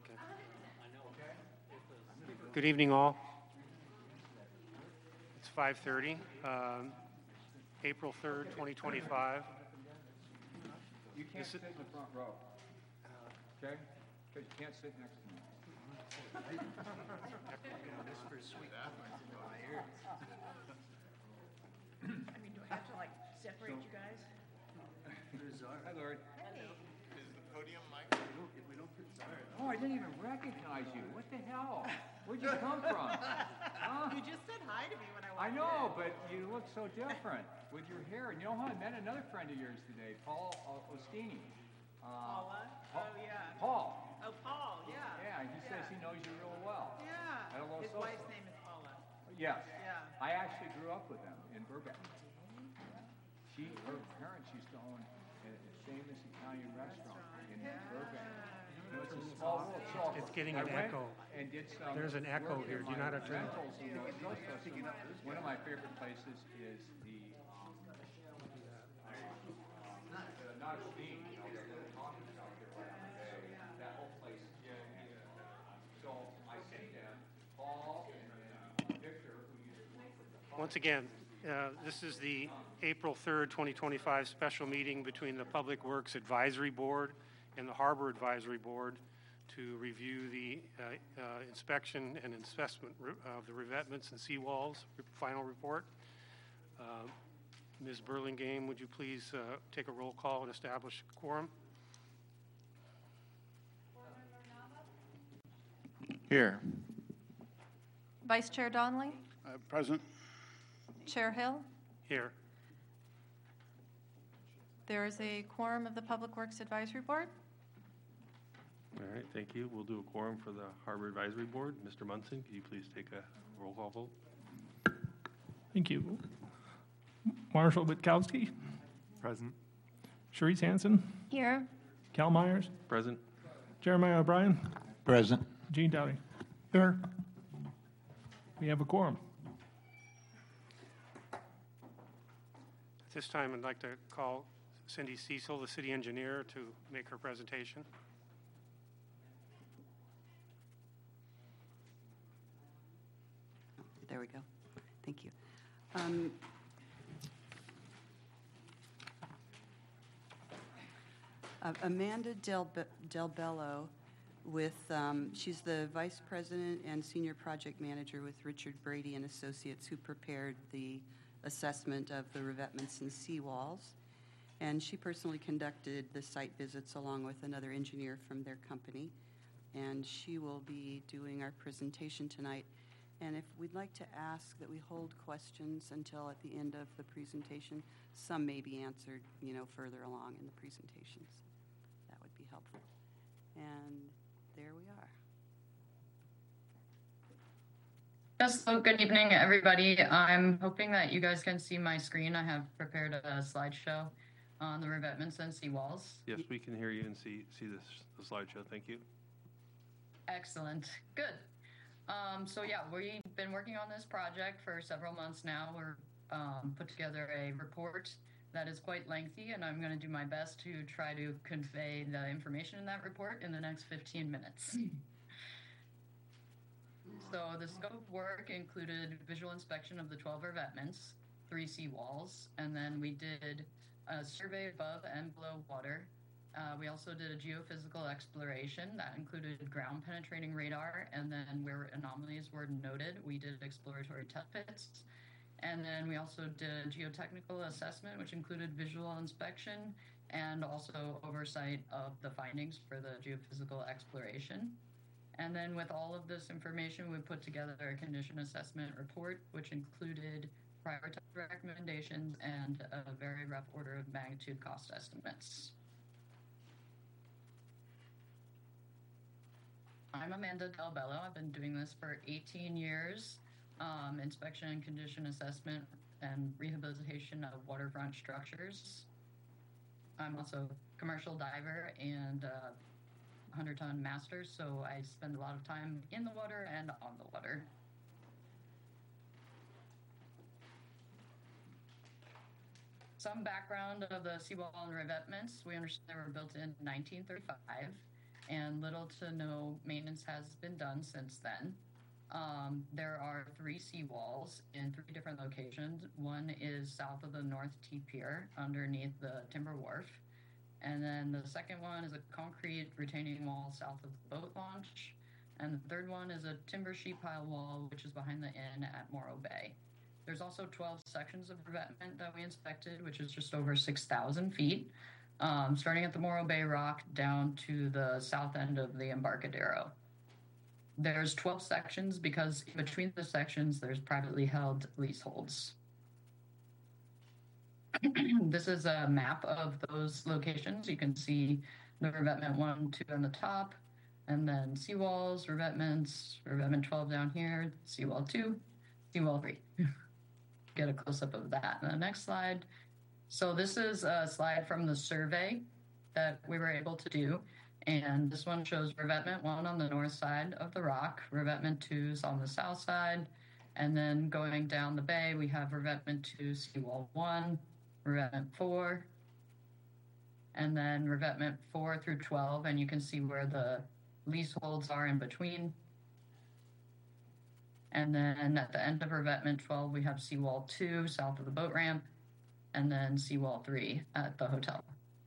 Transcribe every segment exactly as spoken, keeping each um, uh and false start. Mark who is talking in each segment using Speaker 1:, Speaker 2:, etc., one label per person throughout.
Speaker 1: Okay. Good evening, all. It's five thirty, um, April third, twenty twenty-five.
Speaker 2: You can't
Speaker 1: This
Speaker 2: sit
Speaker 1: is-
Speaker 2: in the front row, okay? Because you can't sit next to me.
Speaker 3: I mean, do I have to like separate you guys?
Speaker 2: Hi, Lori.
Speaker 4: Is the podium mic?
Speaker 2: Oh, I didn't even recognize you. What the hell? Where'd you come from? Huh?
Speaker 3: You just said hi to me when I walked
Speaker 2: I know, but you look so different with your hair. And you know how I met another friend of yours today, Paul uh, Ostini. Uh,
Speaker 3: Paula?
Speaker 2: Paul-
Speaker 3: Oh, yeah.
Speaker 2: Paul.
Speaker 3: Oh, Paul, yeah.
Speaker 2: Yeah, he says he knows you real well.
Speaker 3: Yeah.
Speaker 2: At a low
Speaker 3: His
Speaker 2: social.
Speaker 3: wife's name is Paula.
Speaker 2: Yes.
Speaker 3: Yeah.
Speaker 2: I actually grew up with them in Burbank. She, her parents used to own a, a famous Italian restaurant in Burbank. You know, it's a small world. So
Speaker 1: It's getting
Speaker 2: I
Speaker 1: an
Speaker 2: went
Speaker 1: echo.
Speaker 2: And did some.
Speaker 1: There's an echo
Speaker 2: work
Speaker 1: here.
Speaker 2: in
Speaker 1: Do you know
Speaker 2: my
Speaker 1: how to turn it?
Speaker 2: rentals in North Coast. So one of my favorite places is the, um, uh, not a steam, you know, the little coffee shop there right on the bay. That whole place. So I see them, Paul and then Victor, who used to work for the.
Speaker 1: Once again, uh, this is the April third, twenty twenty-five special meeting between the Public Works Advisory Board and the Harbor Advisory Board to review the uh, uh, inspection and assessment re- of the revetments and seawalls final report. Uh, Miz Burlingame, would you please uh, take a roll call and establish quorum?
Speaker 4: Here.
Speaker 5: Vice Chair Donnelly,
Speaker 4: Uh, Present.
Speaker 5: Chair Hill.
Speaker 1: Here.
Speaker 5: There is a quorum of the Public Works Advisory Board.
Speaker 6: All right, thank you. We'll do a quorum for the Harbor Advisory Board. Mister Munson, could you please take a roll call vote?
Speaker 7: Thank you. Marshall Witkowski,
Speaker 6: Present.
Speaker 7: Sharice Hansen,
Speaker 5: Here.
Speaker 7: Cal Myers,
Speaker 6: Present.
Speaker 7: Jeremiah O'Brien,
Speaker 4: Present.
Speaker 7: Gene Dowdy. Here. We have a quorum.
Speaker 1: At this time, I'd like to call Cindy Cecil, the city engineer, to make her presentation.
Speaker 8: There we go. Thank you. Um, uh, Amanda Del, Del Bello with, um, she's the vice president and senior project manager with Richard Brady and Associates, who prepared the assessment of the revetments and seawalls. And she personally conducted the site visits along with another engineer from their company. And she will be doing our presentation tonight. And if we'd like to ask that we hold questions until at the end of the presentation, some may be answered, you know, further along in the presentations. That would be helpful. And there we are.
Speaker 9: Yes, so good evening, everybody. I'm hoping that you guys can see my screen. I have prepared a slideshow on the revetments and seawalls.
Speaker 6: Yes, we can hear you and see see this the slideshow. Thank you.
Speaker 9: Excellent. Good. Um, so yeah, we've been working on this project for several months now. We're um, put together a report that is quite lengthy, and I'm going to do my best to try to convey the information in that report in the next fifteen minutes. So the scope of work included visual inspection of the twelve revetments, three seawalls, and then we did a survey above and below water. Uh, we also did a geophysical exploration that included ground penetrating radar, and then where anomalies were noted, we did exploratory test pits. And then we also did a geotechnical assessment, which included visual inspection and also oversight of the findings for the geophysical exploration. And then with all of this information, we put together a condition assessment report, which included prioritized recommendations and a very rough order of magnitude cost estimates. I'm Amanda Del Bello. I've been doing this for eighteen years, um, inspection and condition assessment and rehabilitation of waterfront structures. I'm also a commercial diver and uh, one hundred ton master, so I spend a lot of time in the water and on the water. Some background of the seawall and revetments. We understand they were built in nineteen thirty-five. and little to no maintenance has been done since then. Um, there are three seawalls in three different locations. One is south of the North T Pier underneath the Timber Wharf. And then the second one is a concrete retaining wall south of the boat launch. And the third one is a timber sheet pile wall, which is behind the inn at Morro Bay. There's also twelve sections of revetment that we inspected, which is just over six thousand feet, um, starting at the Morro Bay Rock down to the south end of the Embarcadero. There's twelve sections because in between the sections, there's privately held leaseholds. This is a map of those locations. You can see the revetment one, two on the top, and then seawalls, revetments, revetment twelve down here, seawall two, seawall three. Get a close-up of that on the next slide. So this is a slide from the survey that we were able to do. And this one shows revetment one on the north side of the rock, revetment two is on the south side. And then going down the bay, we have revetment two, seawall one, revetment four, and then revetment four through twelve. And you can see where the leaseholds are in between. And then at the end of revetment twelve, we have seawall two south of the boat ramp, and then seawall three at the hotel.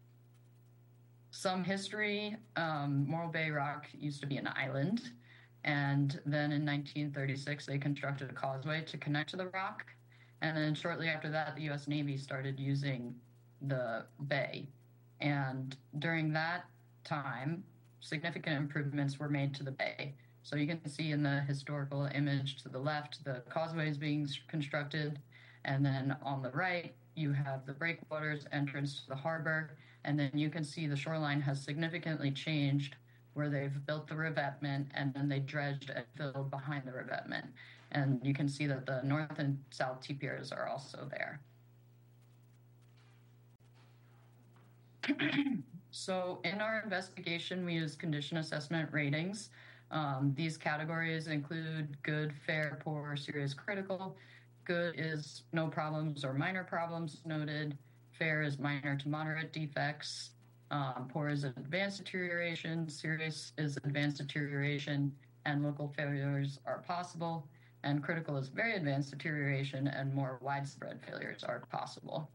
Speaker 9: Some history, um, Morro Bay Rock used to be an island, and then in nineteen thirty-six, they constructed a causeway to connect to the rock. And then shortly after that, the U S Navy started using the bay. And during that time, significant improvements were made to the bay. So you can see in the historical image to the left, the causeway is being constructed. And then on the right, you have the breakwaters entrance to the harbor. And then you can see the shoreline has significantly changed where they've built the revetment and then they dredged and filled behind the revetment. And you can see that the north and south T piers are also there. So in our investigation, we use condition assessment ratings. Um, these categories include good, fair, poor, serious, critical. Good is no problems or minor problems noted. Fair is minor to moderate defects. Um, poor is advanced deterioration. Serious is advanced deterioration. And local failures are possible. And critical is very advanced deterioration, and more widespread failures are possible.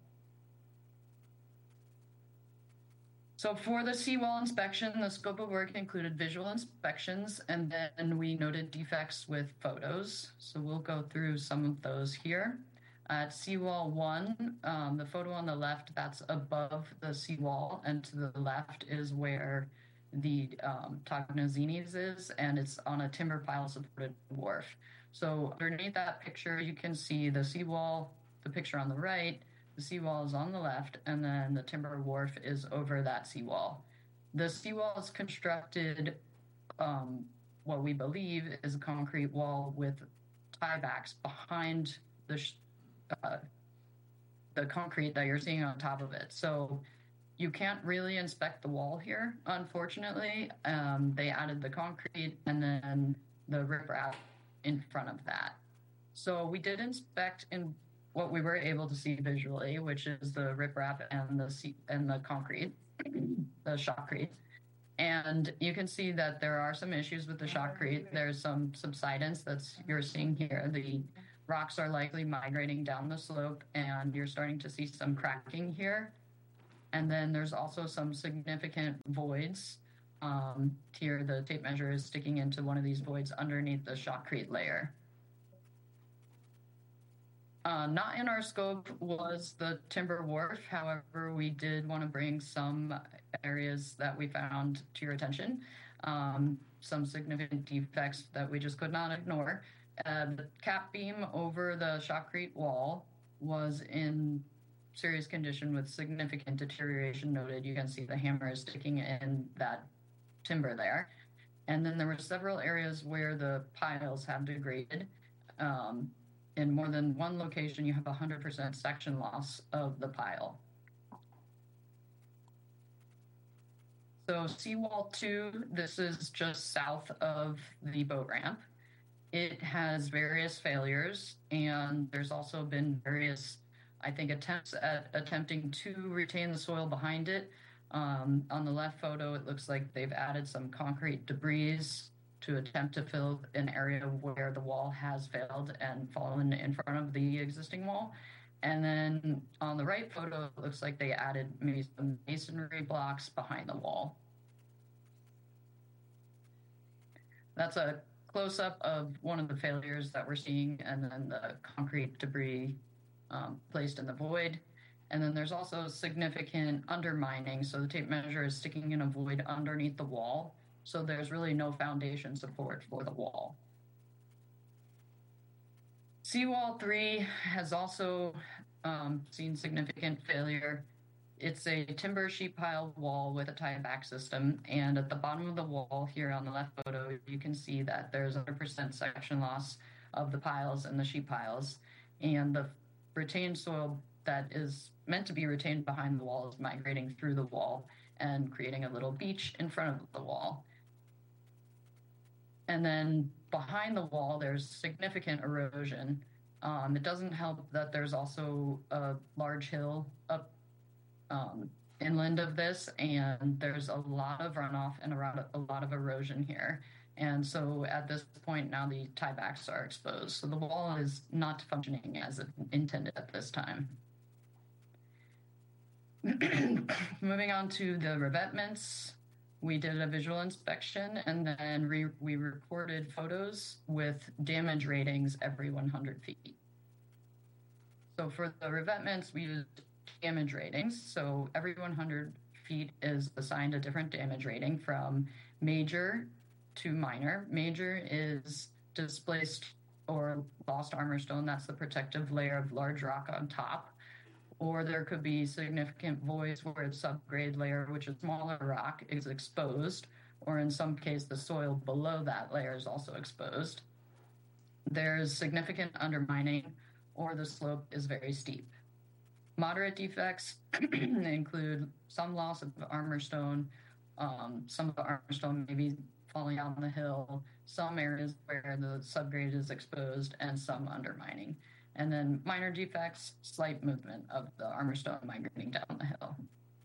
Speaker 9: So for the seawall inspection, the scope of work included visual inspections, and then we noted defects with photos. So we'll go through some of those here. At seawall one, um, the photo on the left, that's above the seawall, and to the left is where the um, Tognazzini's is, and it's on a timber pile supported wharf. So underneath that picture, you can see the seawall, the picture on the right, the seawall is on the left, and then the timber wharf is over that seawall. The seawall is constructed, um, what we believe is a concrete wall with tiebacks behind the sh- uh, the concrete that you're seeing on top of it. So you can't really inspect the wall here, unfortunately. Um, they added the concrete and then the riprap in front of that. So we did inspect in what we were able to see visually, which is the riprap and the se- and the concrete, the shotcrete. And you can see that there are some issues with the shotcrete. There's some subsidence that's you're seeing here. The rocks are likely migrating down the slope, and you're starting to see some cracking here. And then there's also some significant voids. Um, here, the tape measure is sticking into one of these voids underneath the shotcrete layer. Uh, not in our scope was the timber wharf. However, we did want to bring some areas that we found to your attention, um, some significant defects that we just could not ignore. Uh, the cap beam over the shotcrete wall was in serious condition with significant deterioration noted. You can see the hammer is sticking in that timber there. And then there were several areas where the piles have degraded. Um, in more than one location, you have one hundred percent section loss of the pile. So seawall two, this is just south of the boat ramp. It has various failures, and there's also been various, I think, attempts at attempting to retain the soil behind it. Um, on the left photo, it looks like they've added some concrete debris to attempt to fill an area where the wall has failed and fallen in front of the existing wall. And then on the right photo, it looks like they added maybe some masonry blocks behind the wall. That's a close-up of one of the failures that we're seeing, and then the concrete debris um, placed in the void. And then there's also significant undermining, so the tape measure is sticking in a void underneath the wall, so there's really no foundation support for the wall. Seawall three has also um, seen significant failure. It's a timber sheet pile wall with a tie-back system, and at the bottom of the wall here on the left photo, you can see that there's one hundred percent section loss of the piles and the sheet piles, and the retained soil that is meant to be retained behind the wall is migrating through the wall and creating a little beach in front of the wall. And then behind the wall, there's significant erosion. Um, it doesn't help that there's also a large hill up um, inland of this, and there's a lot of runoff and a lot of erosion here. And so at this point now the tiebacks are exposed. So the wall is not functioning as intended at this time. Moving on to the revetments, we did a visual inspection, and then re we recorded photos with damage ratings every one hundred feet. So for the revetments, we used damage ratings. So every one hundred feet is assigned a different damage rating from major to minor. Major is displaced or lost armor stone. That's the protective layer of large rock on top. Or there could be significant voids where the subgrade layer, which is smaller rock, is exposed, or in some case the soil below that layer is also exposed. There's significant undermining, or the slope is very steep. Moderate defects include some loss of armor stone, um, some of the armor stone may be falling down the hill, some areas where the subgrade is exposed, and some undermining. And then minor defects, slight movement of the armor stone migrating down the hill.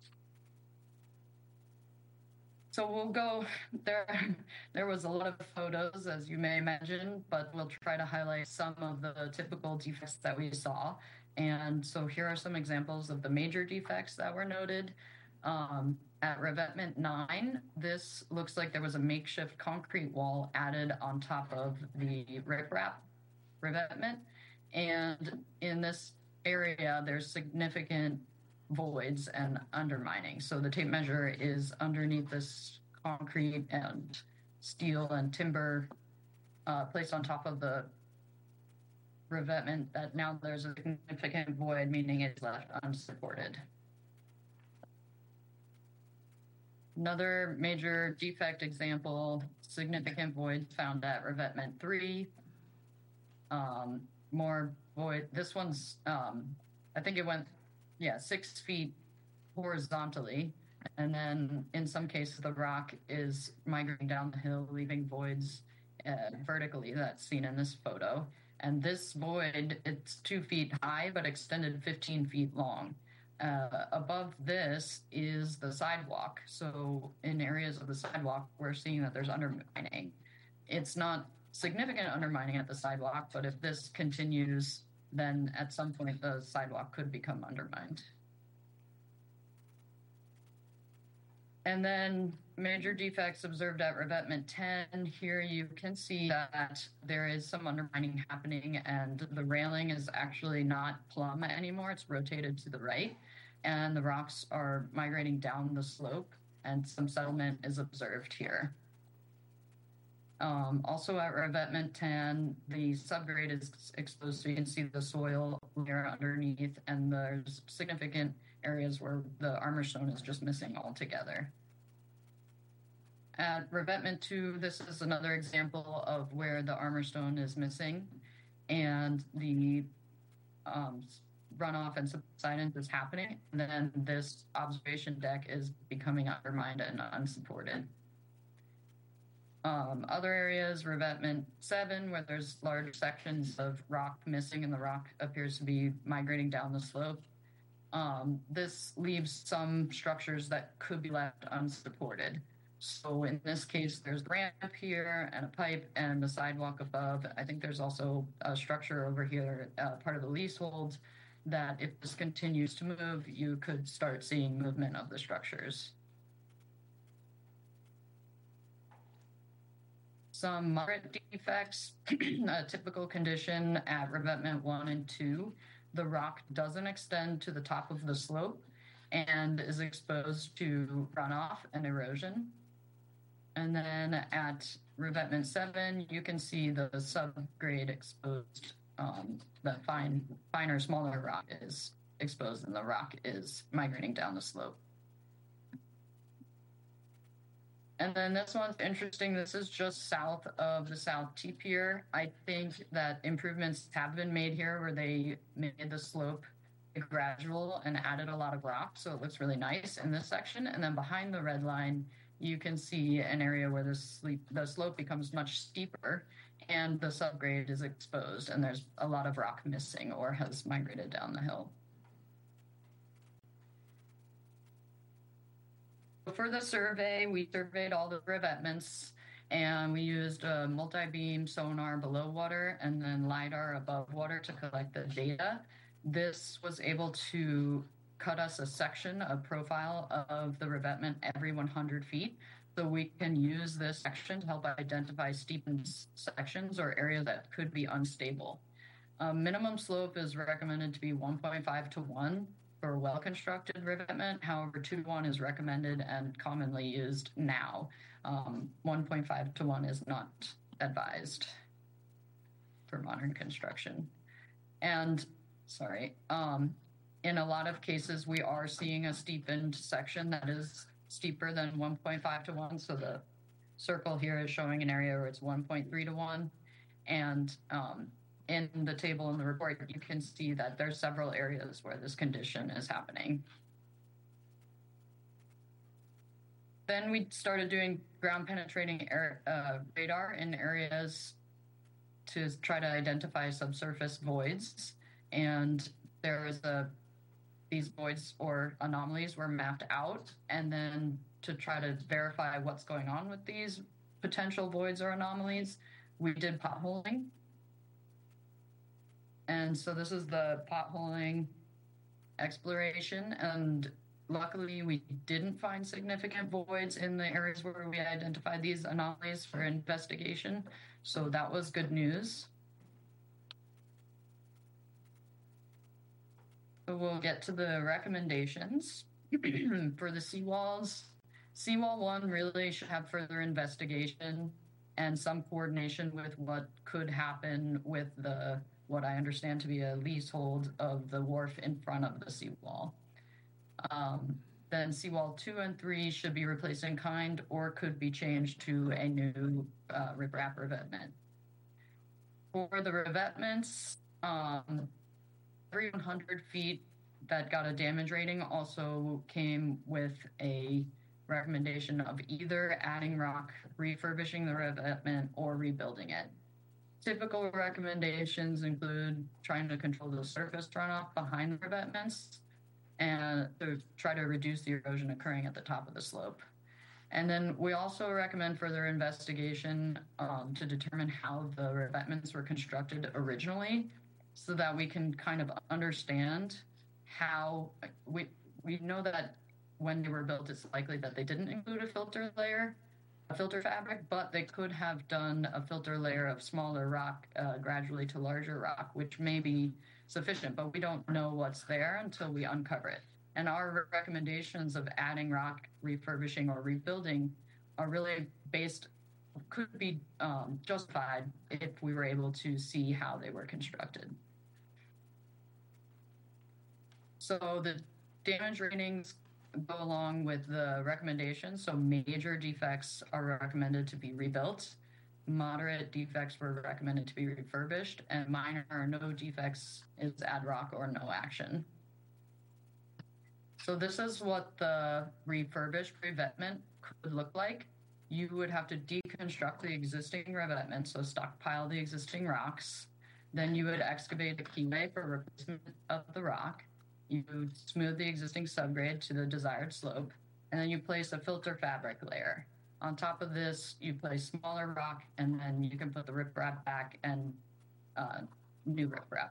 Speaker 9: So we'll go, there, there was a lot of photos, as you may imagine, but we'll try to highlight some of the typical defects that we saw. And so here are some examples of the major defects that were noted. Um, at revetment nine, this looks like there was a makeshift concrete wall added on top of the riprap revetment. And in this area, there's significant voids and undermining. So the tape measure is underneath this concrete and steel and timber uh, placed on top of the revetment, that now there's a significant void, meaning it's left unsupported. Another major defect example, significant voids found at revetment three. Um, more void, this one's, um, I think it went, yeah, six feet horizontally. And then in some cases, the rock is migrating down the hill, leaving voids uh, vertically. That's seen in this photo. And this void, it's two feet high, but extended fifteen feet long. Uh, above this is the sidewalk. So in areas of the sidewalk, we're seeing that there's undermining. It's not significant undermining at the sidewalk, but if this continues, then at some point the sidewalk could become undermined. And then major defects observed at revetment ten. Here you can see that there is some undermining happening, and the railing is actually not plumb anymore. It's rotated to the right, and the rocks are migrating down the slope, and some settlement is observed here. Um, also at revetment ten, the subgrade is exposed, so you can see the soil layer underneath, and there's significant areas where the armor stone is just missing altogether. At revetment two, this is another example of where the armor stone is missing, and the um, runoff and subsidence is happening, and then this observation deck is becoming undermined and unsupported. Um, other areas, revetment seven, where there's large sections of rock missing and the rock appears to be migrating down the slope. Um, this leaves some structures that could be left unsupported. So in this case, there's a ramp here and a pipe and the sidewalk above. I think there's also a structure over here, uh, part of the leasehold, that if this continues to move, you could start seeing movement of the structures. Some moderate defects, a typical condition at revetment one and two, the rock doesn't extend to the top of the slope and is exposed to runoff and erosion. And then at revetment seven, you can see the subgrade exposed, um, the fine, finer, smaller rock is exposed and the rock is migrating down the slope. And then this one's interesting. This is just south of the South T-Pier. I think that improvements have been made here where they made the slope gradual and added a lot of rock, so it looks really nice in this section. And then behind the red line, you can see an area where the, sleep, the slope becomes much steeper and the subgrade is exposed, and there's a lot of rock missing or has migrated down the hill. For the survey, we surveyed all the revetments, and we used a multi-beam sonar below water and then LiDAR above water to collect the data. This was able to cut us a section, a profile of the revetment every one hundred feet. So we can use this section to help identify steepened sections or areas that could be unstable. Uh, minimum slope is recommended to be one point five to one. For well-constructed revetment. However, two to one is recommended and commonly used now. Um, one point five to one is not advised for modern construction. And, sorry, um, in a lot of cases, we are seeing a steepened section that is steeper than one point five to one. So the circle here is showing an area where it's one point three to one. And um, in the table in the report, you can see that there's several areas where this condition is happening. Then we started doing ground penetrating air, uh, radar in areas to try to identify subsurface voids. And there is a, these voids or anomalies were mapped out. And then to try to verify what's going on with these potential voids or anomalies, we did potholing. And so this is the potholing exploration, and luckily we didn't find significant voids in the areas where we identified these anomalies for investigation, so that was good news. So we'll get to the recommendations. For the seawalls, seawall one really should have further investigation and some coordination with what could happen with the what I understand to be a leasehold of the wharf in front of the seawall. Um, then seawall two and three should be replaced in kind or could be changed to a new uh, riprap revetment. For the revetments, um, every one hundred feet that got a damage rating also came with a recommendation of either adding rock, refurbishing the revetment, or rebuilding it. Typical recommendations include trying to control the surface runoff behind the revetments and to try to reduce the erosion occurring at the top of the slope. And then we also recommend further investigation um, to determine how the revetments were constructed originally so that we can kind of understand how we, we know that when they were built, it's likely that they didn't include a filter layer, a filter fabric, but they could have done a filter layer of smaller rock uh, gradually to larger rock, which may be sufficient, but we don't know what's there until we uncover it. And our recommendations of adding rock, refurbishing, or rebuilding are really based, could be um, justified if we were able to see how they were constructed. So the damage ratings go along with the recommendations. So major defects are recommended to be rebuilt. Moderate defects were recommended to be refurbished, and minor or no defects is add rock or no action. So this is what the refurbished revetment could look like. You would have to deconstruct the existing revetment, so stockpile the existing rocks. Then you would excavate a keyway for replacement of the rock. you smooth the existing subgrade to the desired slope, and then you place a filter fabric layer. On top of this, you place smaller rock, and then you can put the riprap back and uh, new riprap.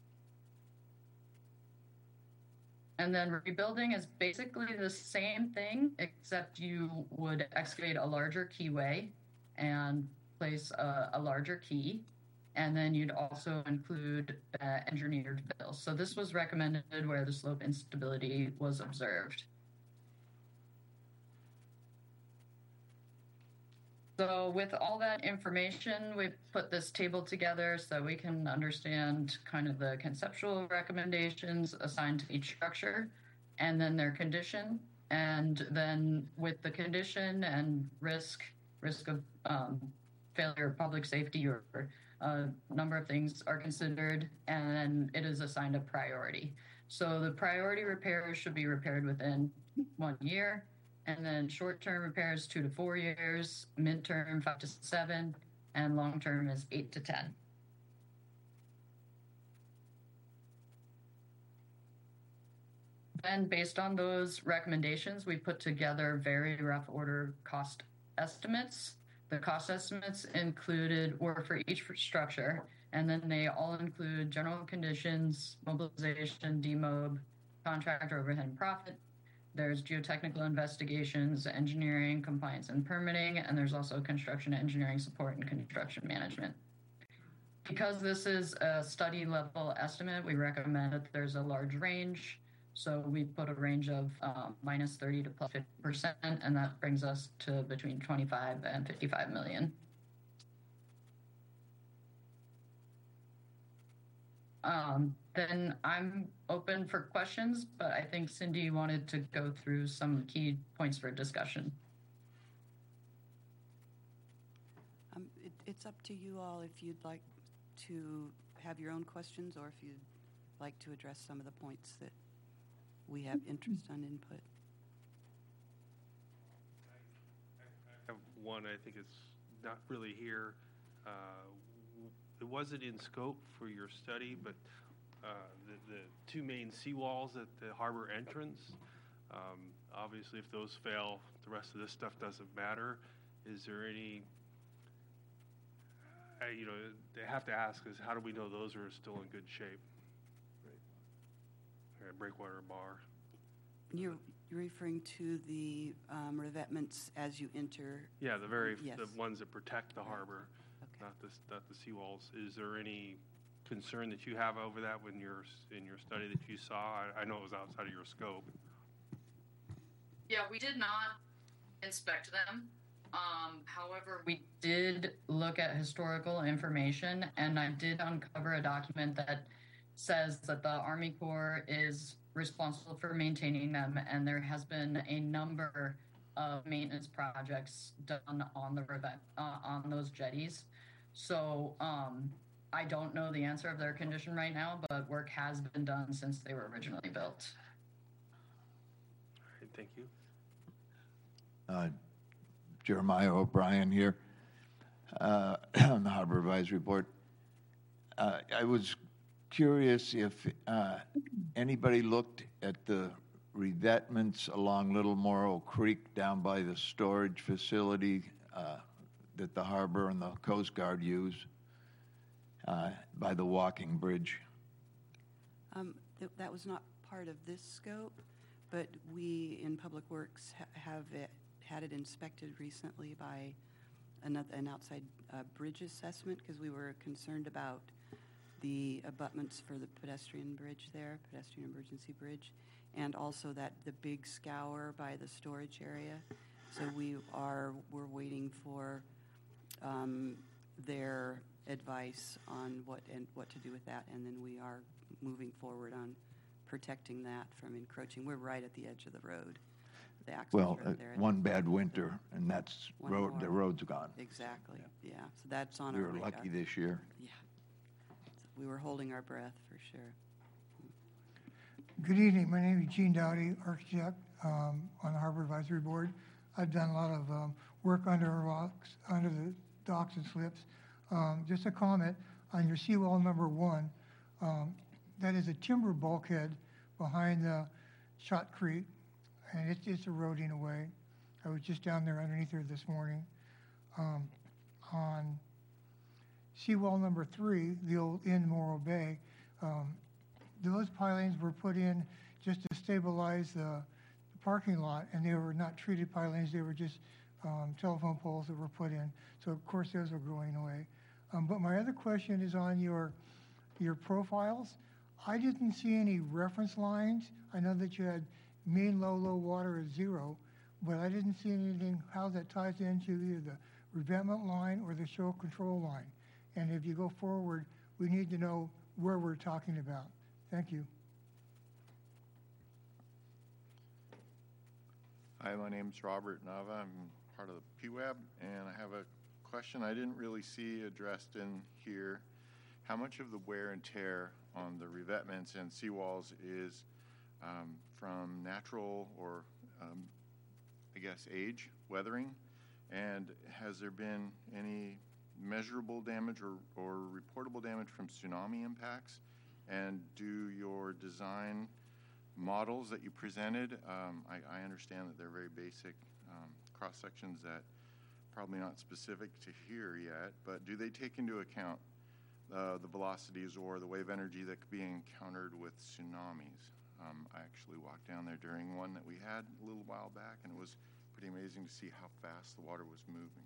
Speaker 9: And then rebuilding is basically the same thing, except you would excavate a larger keyway and place a, a larger key. And then you'd also include uh, engineered fill. So this was recommended where the slope instability was observed. So with all that information, we put this table together so we can understand kind of the conceptual recommendations assigned to each structure and then their condition. And then with the condition and risk, risk of um, failure of public safety or a number of things are considered, and then it is assigned a priority. So the priority repairs should be repaired within one year. And then short-term repairs, two to four years, mid-term, five to seven, and long-term is eight to ten. Then based on those recommendations, we put together very rough order cost estimates. The cost estimates included were for each structure, and then they all include general conditions, mobilization, demob, contractor overhead and profit. There's geotechnical investigations, engineering, compliance, and permitting, and there's also construction engineering support and construction management. Because this is a study level estimate, we recommend that there's a large range. So we put a range of um, minus thirty to plus fifty percent, and that brings us to between twenty-five and fifty-five million. Um, then I'm open for questions, but I think Cindy wanted to go through some key points for discussion.
Speaker 8: Um, it, it's up to you all if you'd like to have your own questions or if you'd like to address some of the points that we have interest on input.
Speaker 6: I have one, I think it's not really here. Uh, It wasn't in scope for your study, but uh, the, the two main seawalls at the harbor entrance, um, obviously if those fail, the rest of this stuff doesn't matter. Is there any, I, you know, they have to ask is how do we know those are still in good shape? Right. Breakwater bar.
Speaker 8: You're, you're referring to the um, revetments as you enter?
Speaker 6: Yeah, the very,
Speaker 8: Yes.
Speaker 6: the ones that protect the harbor.
Speaker 8: Okay.
Speaker 6: Not the, not the seawalls. Is there any concern that you have over that when you're, in your study that you saw? I, I know it was outside of your scope.
Speaker 9: Yeah, we did not inspect them. Um, however, we did look at historical information, and I did uncover a document that says that the Army Corps is responsible for maintaining them, and there has been a number of maintenance projects done on the revet, uh, on those jetties. So um, I don't know the answer of their condition right now, but work has been done since they were originally built.
Speaker 6: All right, thank you.
Speaker 4: Uh, Jeremiah O'Brien here uh, on the Harbor Advisory Board. Uh, I was curious if uh, anybody looked at the revetments along Little Morrow Creek down by the storage facility uh, that the harbor and the Coast Guard use uh, by the walking bridge.
Speaker 8: Um, th- that was not part of this scope, but we in Public Works ha- have it, had it inspected recently by another, an outside uh, bridge assessment because we were concerned about the abutments for the pedestrian bridge there, pedestrian emergency bridge, and also that the big scour by the storage area. So we are, we're waiting for um, their advice on what and what to do with that, and then we are moving forward on protecting that from encroaching. We're right at the edge of the road. The access
Speaker 4: Well,
Speaker 8: road
Speaker 4: uh,
Speaker 8: there.
Speaker 4: one bad winter, and that's
Speaker 8: One
Speaker 4: road.
Speaker 8: more.
Speaker 4: The road's gone.
Speaker 8: Exactly, yeah. So that's on
Speaker 4: We
Speaker 8: our
Speaker 4: were
Speaker 8: radar.
Speaker 4: lucky this year.
Speaker 8: Yeah. We were holding our breath for sure.
Speaker 7: Good evening. My name is Gene Dowdy, architect um, on the Harbor Advisory Board. I've done a lot of um, work under rocks, under the docks and slips. Um, just a comment on your seawall number one. Um, that is a timber bulkhead behind the Shot Creek, and it's, it's eroding away. I was just down there underneath there this morning. Um, on seawall number three, the old in Morro Bay, um, those pilings were put in just to stabilize the, the parking lot, and they were not treated pilings, they were just um, telephone poles that were put in. So of course those are going away. Um, but my other question is on your, your profiles. I didn't see any reference lines. I know that you had mean low, low water is zero, but I didn't see anything how that ties into either the revetment line or the show control line. And if you go forward, we need to know where we're talking about. Thank you.
Speaker 10: Hi, my name's Robert Nava. I'm part of the P WAB, and I have a question I didn't really see addressed in here. How much of the wear and tear on the revetments and seawalls is um, from natural or, um, I guess, age, weathering? And has there been any measurable damage or, or reportable damage from tsunami impacts? And do your design models that you presented, um, I, I understand that they're very basic um, cross sections that probably not specific to here yet, but do they take into account uh, the velocities or the wave energy that could be encountered with tsunamis? Um, I actually walked down there during one that we had a little while back, and it was pretty amazing to see how fast the water was moving.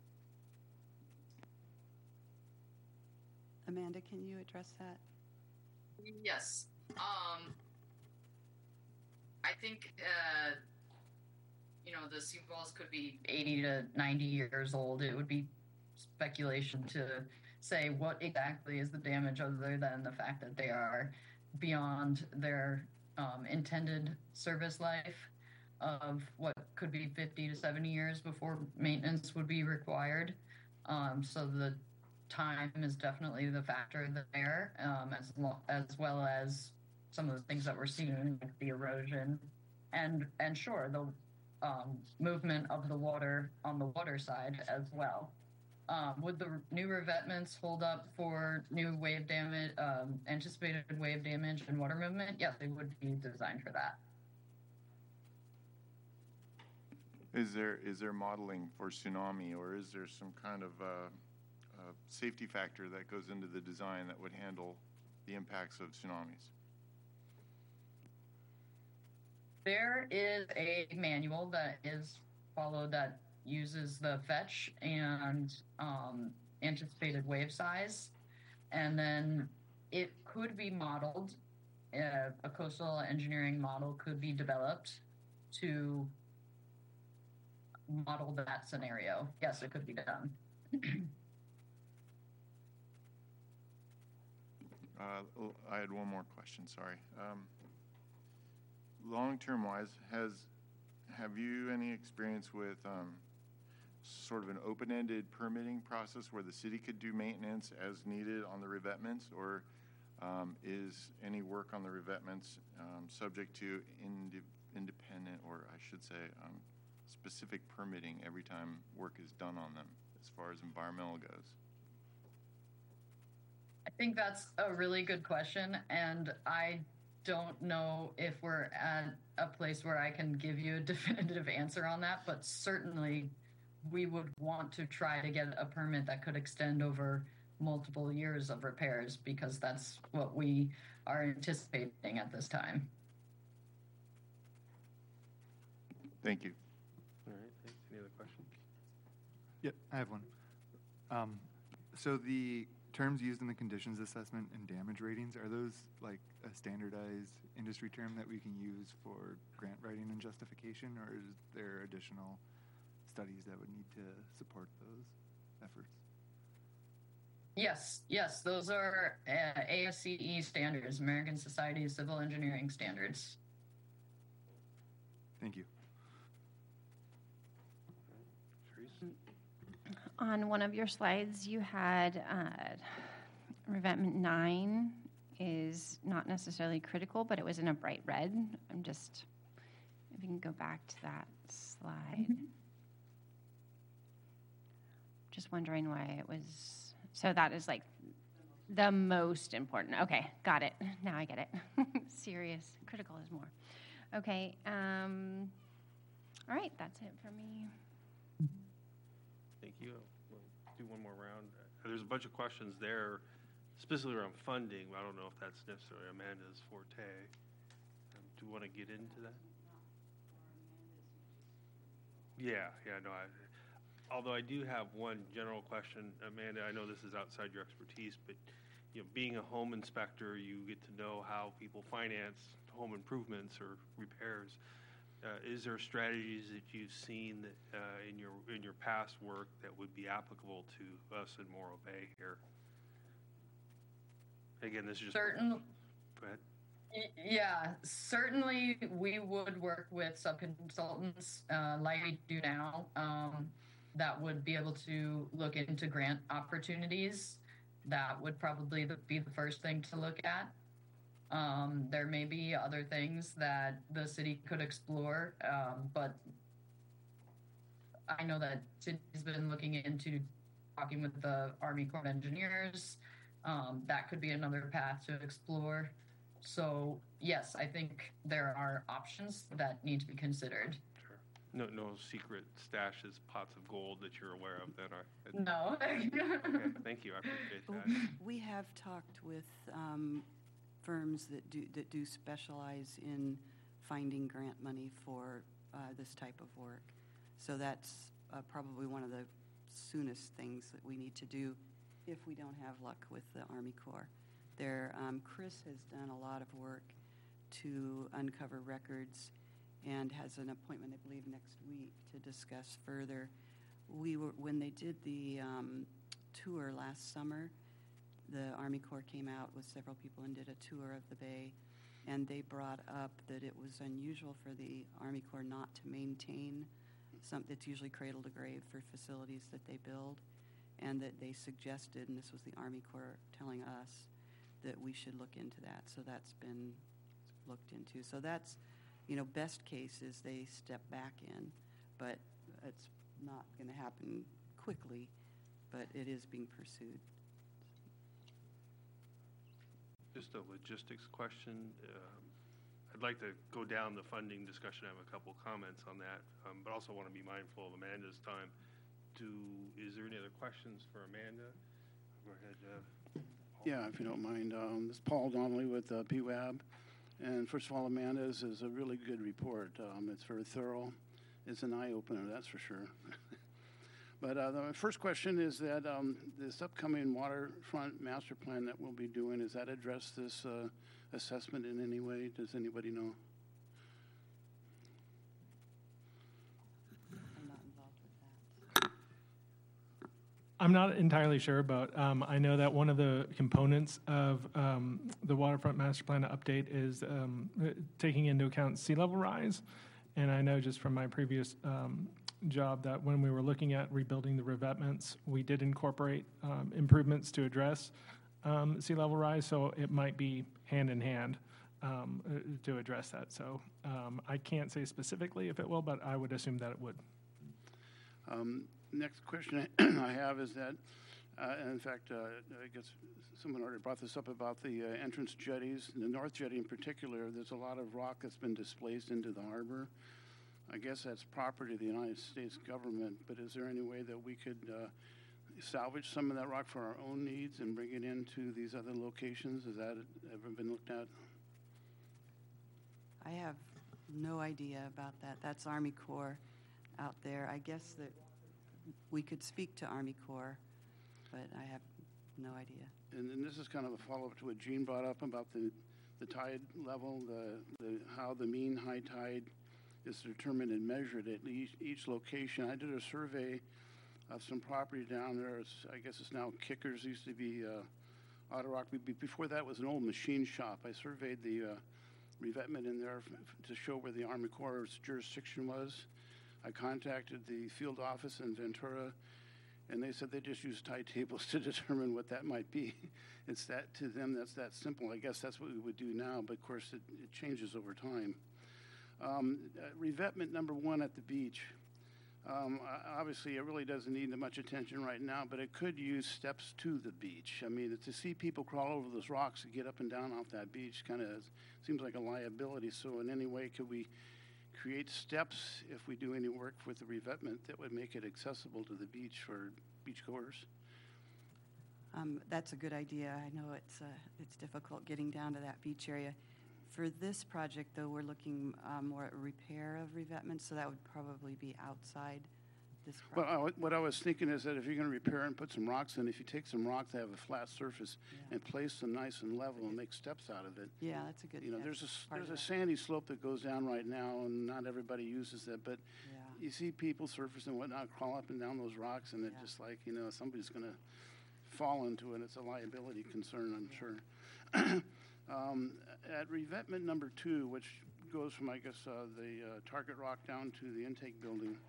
Speaker 8: Amanda, can you address that?
Speaker 9: Yes. Um, I think, uh, you know, the seawalls could be eighty to ninety years old. It would be speculation to say what exactly is the damage other than the fact that they are beyond their um, intended service life of what could be fifty to seventy years before maintenance would be required. Um, so the time is definitely the factor there, um, as, lo- as well as some of the things that we're seeing, like the erosion, and and sure, the um, movement of the water on the water side as well. Um, would the new revetments hold up for new wave damage, um, anticipated wave damage and water movement? Yes, they would be designed for that.
Speaker 10: Is there is there modeling for tsunami, or is there some kind of uh, uh, safety factor that goes into the design that would handle the impacts of tsunamis?
Speaker 9: There is a manual that is followed that uses the fetch and um, anticipated wave size, and then it could be modeled. Uh, a coastal engineering model could be developed to model that scenario. Yes, it could be done.
Speaker 10: uh, I had one more question. Sorry. Um, long-term wise, has have you any experience with um, sort of an open-ended permitting process where the city could do maintenance as needed on the revetments, or um, is any work on the revetments um, subject to ind- independent, or I should say, um, specific permitting every time work is done on them as far as environmental goes?
Speaker 9: I think that's a really good question, and I don't know if we're at a place where I can give you a definitive answer on that, but certainly we would want to try to get a permit that could extend over multiple years of repairs, because that's what we are anticipating at this time.
Speaker 10: Thank you.
Speaker 6: All right, thanks. Any other questions?
Speaker 11: Yep, I have one. Um, so the terms used in the conditions assessment and damage ratings, are those like a standardized industry term that we can use for grant writing and justification, or is there additional studies that would need to support those efforts?
Speaker 9: Yes, yes, those are uh, A S C E standards, American Society of Civil Engineering standards.
Speaker 11: Thank you.
Speaker 5: On one of your slides, you had uh, revetment nine is not necessarily critical, but it was in a bright red. I'm just, if you can go back to that slide. Mm-hmm. Just wondering why it was, so that is like the most important. Okay, got it. Now I get it. Serious, critical is more. Okay, um, all right, that's it for me.
Speaker 6: Thank you. We'll do one more round. Uh, There's a bunch of questions there, specifically around funding. I don't know if that's necessarily Amanda's forte. Um, Do you want to get into that? Yeah, yeah, no, I, although I do have one general question, Amanda, I know this is outside your expertise, but, you know, being a home inspector, you get to know how people finance home improvements or repairs. Uh, is there strategies that you've seen that, uh, in your, in your past work that would be applicable to us in Morro Bay here? Again, this is just.
Speaker 9: Certain,
Speaker 6: Go ahead.
Speaker 9: Y- Yeah, certainly we would work with subconsultants uh, like we do now um, that would be able to look into grant opportunities. That would probably the- be the first thing to look at. Um, there may be other things that the city could explore, um, but I know that city's been looking into talking with the Army Corps of Engineers. Um, that could be another path to explore. So yes, I think there are options that need to be considered.
Speaker 6: Sure. No, no secret stashes, pots of gold that you're aware of that are.
Speaker 9: No.
Speaker 6: Okay, thank you, I appreciate that.
Speaker 8: We have talked with um, firms that do, that do specialize in finding grant money for uh, this type of work. So that's uh, probably one of the soonest things that we need to do if we don't have luck with the Army Corps. There, um, Chris has done a lot of work to uncover records and has an appointment, I believe, next week to discuss further. We were, when they did the um, tour last summer, the Army Corps came out with several people and did a tour of the bay, and they brought up that it was unusual for the Army Corps not to maintain something that's usually cradle to grave for facilities that they build, and that they suggested, and this was the Army Corps telling us, that we should look into that. So that's been looked into. So that's, you know, best case is they step back in, but it's not going to happen quickly, but it is being pursued.
Speaker 6: Just a logistics question. Um, I'd like to go down the funding discussion. I have a couple comments on that, um, but also want to be mindful of Amanda's time. Do, is there any other questions for Amanda? Go ahead, uh,
Speaker 12: Yeah, if you don't mind. Um, this is Paul Donnelly with uh, P WAB. And first of all, Amanda's is a really good report. Um, it's very thorough. It's an eye-opener, that's for sure. But uh, the first question is that um, this upcoming waterfront master plan that we'll be doing, does that address this uh, assessment in any way? Does anybody know?
Speaker 8: I'm not involved with that.
Speaker 13: I'm not entirely sure, but um, I know that one of the components of um, the waterfront master plan update is um, uh, taking into account sea level rise. And I know just from my previous um, job that when we were looking at rebuilding the revetments, we did incorporate um, improvements to address um, sea level rise. So it might be hand in hand um, uh, to address that. So um, I can't say specifically if it will, but I would assume that it would.
Speaker 12: Um, next question I have is that, uh, and in fact, uh, I guess someone already brought this up about the uh, entrance jetties. In the North Jetty in particular, there's a lot of rock that's been displaced into the harbor. I guess that's property of the United States government, but is there any way that we could uh, salvage some of that rock for our own needs and bring it into these other locations? Has that ever been looked at?
Speaker 8: I have no idea about that. That's Army Corps out there. I guess that we could speak to Army Corps, but I have no idea.
Speaker 12: And, and this is kind of a follow-up to what Gene brought up about the, the tide level, the, the how the mean high tide is determined and measured at each, each location. I did a survey of some property down there. It's, I guess it's now Kickers. It used to be uh, Otter Rock. Before that was an old machine shop. I surveyed the uh, revetment in there f- to show where the Army Corps' jurisdiction was. I contacted the field office in Ventura, and they said they just use tide tables to determine what that might be. It's that, to them, that's that simple. I guess that's what we would do now, but of course it, it changes over time. Um, uh, revetment number one at the beach. Um, o- Obviously, it really doesn't need much attention right now, but it could use steps to the beach. I mean, to see people crawl over those rocks to get up and down off that beach kind of seems like a liability. So in any way, could we create steps if we do any work with the revetment that would make it accessible to the beach for beachgoers?
Speaker 8: Um, That's a good idea. I know it's, uh, it's difficult getting down to that beach area. For this project, though, we're looking uh, more at repair of revetment, so that would probably be outside this
Speaker 12: Well,
Speaker 8: project.
Speaker 12: I wa- what I was thinking is that if you're going to repair and put some rocks in, if you take some rocks that have a flat surface and place them nice and level and make steps out of it.
Speaker 8: Yeah, that's a good.
Speaker 12: You know,
Speaker 8: that's
Speaker 12: there's a, s-
Speaker 8: part of
Speaker 12: there's a
Speaker 8: that.
Speaker 12: sandy slope that goes down right now, and not everybody uses it, but
Speaker 8: Yeah.
Speaker 12: you see people surface and whatnot crawl up and down those rocks, and it
Speaker 8: Yeah.
Speaker 12: just like, you know, somebody's going to fall into it. It's a liability concern, I'm sure. um, at revetment number two, which goes from, I guess, uh, the uh, target rock down to the intake building,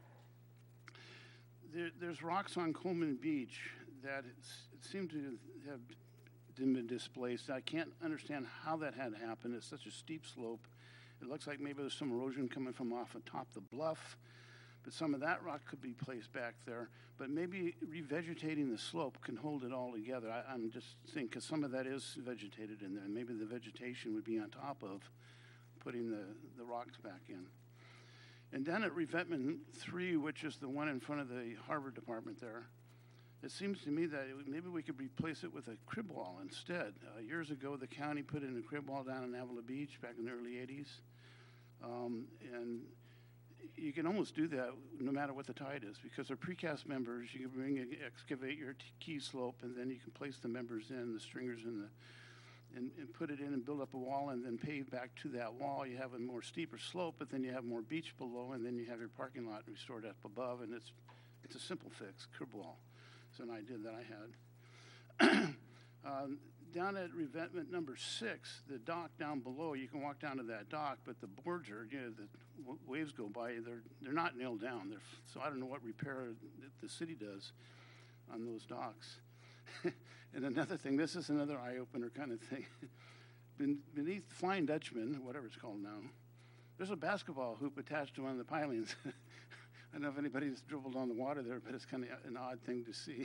Speaker 12: there, there's rocks on Coleman Beach that it's, it seem to have been displaced. I can't understand how that had happened. It's such a steep slope. It looks like maybe there's some erosion coming from off the top of the bluff, but some of that rock could be placed back there. But maybe revegetating the slope can hold it all together. I, I'm just thinking, because some of that is vegetated in there, and maybe the vegetation would be on top of putting the, the rocks back in. And then at revetment three, which is the one in front of the harbor department there, it seems to me that it, would- maybe we could replace it with a crib wall instead. Uh, years ago, the county put in a crib wall down in Avila Beach back in the early eighties. Um, and you can almost do that no matter what the tide is, because they're precast members. You can bring, excavate your t- key slope, and then you can place the members in, the stringers in the, and, and put it in and build up a wall and then pave back to that wall. You have a more steeper slope, but then you have more beach below, and then you have your parking lot restored up above, and it's, it's a simple fix, crib wall. It's an idea that I had. um, down at revetment number six, the dock down below, you can walk down to that dock, but the boards are, you know, the w- waves go by, they're, they're not nailed down. They're, f- so I don't know what repair that the city does on those docks. And another thing, this is another eye-opener kind of thing. Ben- Beneath Flying Dutchman, whatever it's called now, there's a basketball hoop attached to one of the pilings. I don't know if anybody's dribbled on the water there, but it's kind of an odd thing to see.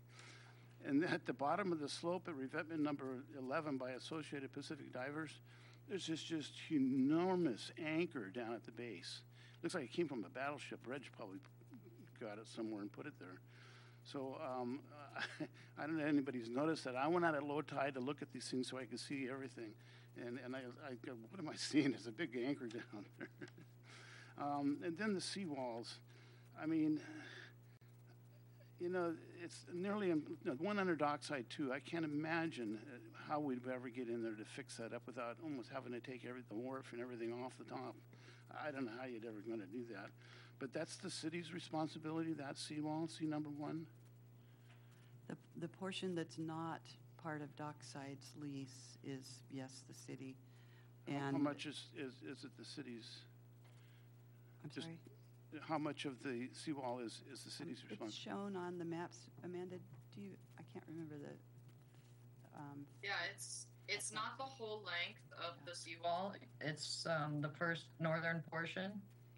Speaker 12: And at the bottom of the slope at revetment number eleven by Associated Pacific Divers, there's this just enormous anchor down at the base. Looks like it came from a battleship. Reg probably got it somewhere and put it there. So um, I don't know if anybody's noticed that. I went out at low tide to look at these things so I could see everything. And, and I, I go, what am I seeing? There's a big anchor down there. um, and then the seawalls. I mean, you know, it's nearly you know, one under dockside too. I can't imagine uh, how we'd ever get in there to fix that up without almost having to take every, the wharf and everything off the top. I don't know how you'd ever going to do that. But that's the city's responsibility, that seawall, C number one?
Speaker 8: The, the portion that's not part of Dockside's lease is, yes, the city.
Speaker 12: How-
Speaker 8: And
Speaker 12: How much is, is, is it the city's,
Speaker 8: I'm
Speaker 12: just-
Speaker 8: sorry?
Speaker 12: how much of the seawall is, is the city's
Speaker 8: It's
Speaker 12: responsibility?
Speaker 8: shown on the maps. Amanda, do you, I can't remember the, um,
Speaker 9: Yeah, it's it's not the whole length of the seawall. It's um, the first northern portion.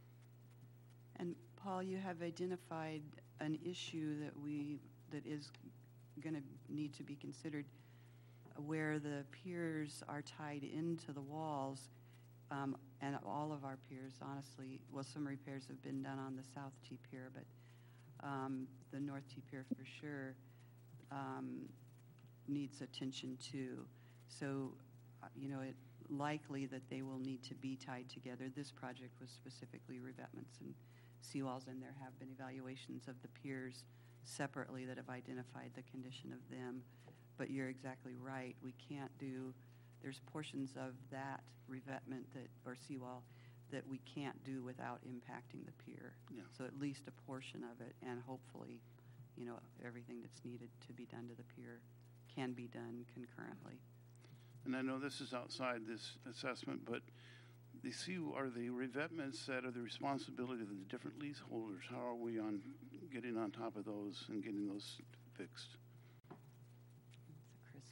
Speaker 8: and Paul, you have identified an issue that we, that is going to need to be considered, uh, where the piers are tied into the walls, um, and all of our piers, honestly, well, some repairs have been done on the South T Pier, but um, the North T Pier for sure um, needs attention too. So, uh, you know, it likely that they will need to be tied together. This project was specifically revetments and seawalls, and there have been evaluations of the piers separately that have identified the condition of them. But you're exactly right. We can't do, there's portions of that revetment that, or seawall that we can't do without impacting the pier.
Speaker 12: Yeah.
Speaker 8: So at least a portion of it, and hopefully, you know, everything that's needed to be done to the pier can be done concurrently.
Speaker 12: And I know this is outside this assessment, but the sea, are the revetments that are the responsibility of the different leaseholders, how are we on getting on top of those and getting those fixed?
Speaker 8: That's a Chris question.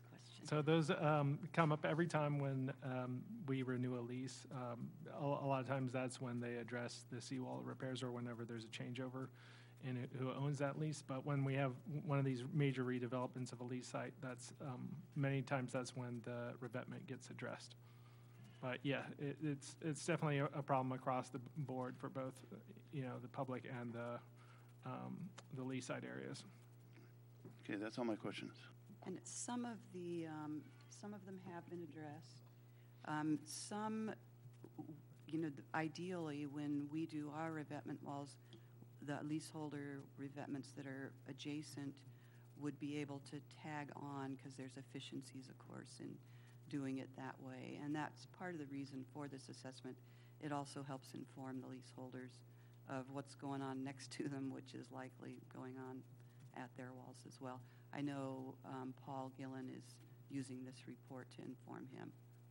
Speaker 13: So those um, come up every time when um, we renew a lease. Um, a, a lot of times that's when they address the seawall repairs or whenever there's a changeover in it, who owns that lease. But when we have one of these major redevelopments of a lease site, that's um, many times that's when the revetment gets addressed. But yeah, it, it's it's definitely a, a problem across the board for both, you know, the public and the um, the lease site areas.
Speaker 12: Okay, that's all my questions.
Speaker 8: And some of the, um, some of them have been addressed. Um, Some, you know, ideally, when we do our revetment walls, the leaseholder revetments that are adjacent would be able to tag on, because there's efficiencies, of course, in doing it that way. And that's part of the reason for this assessment. It also helps inform the leaseholders of what's going on next to them, which is likely going on at their walls as well. I know um, Paul Gillen is using this report to inform him.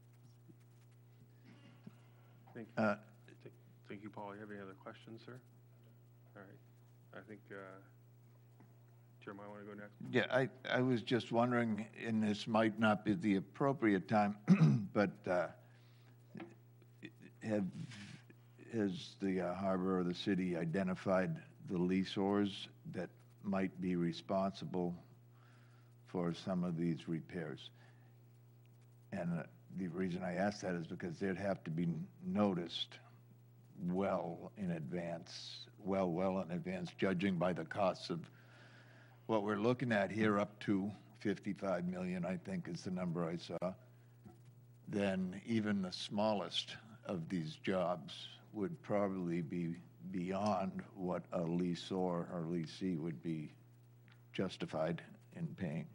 Speaker 6: Thank you.
Speaker 4: Uh,
Speaker 6: Th- Thank you, Paul. You have any other questions, sir? All right. I think, uh, Jeremiah, want to go next?
Speaker 4: Yeah, I, I was just wondering, and this might not be the appropriate time, but uh, have, has the uh, harbor or the city identified the leaseors that might be responsible for some of these repairs? And uh, the reason I ask that is because they'd have to be noticed well in advance, well, well in advance, judging by the costs of what we're looking at here, up to fifty-five million, I think is the number I saw. Then even the smallest of these jobs would probably be beyond what a leaseor or leasee would be justified in paying.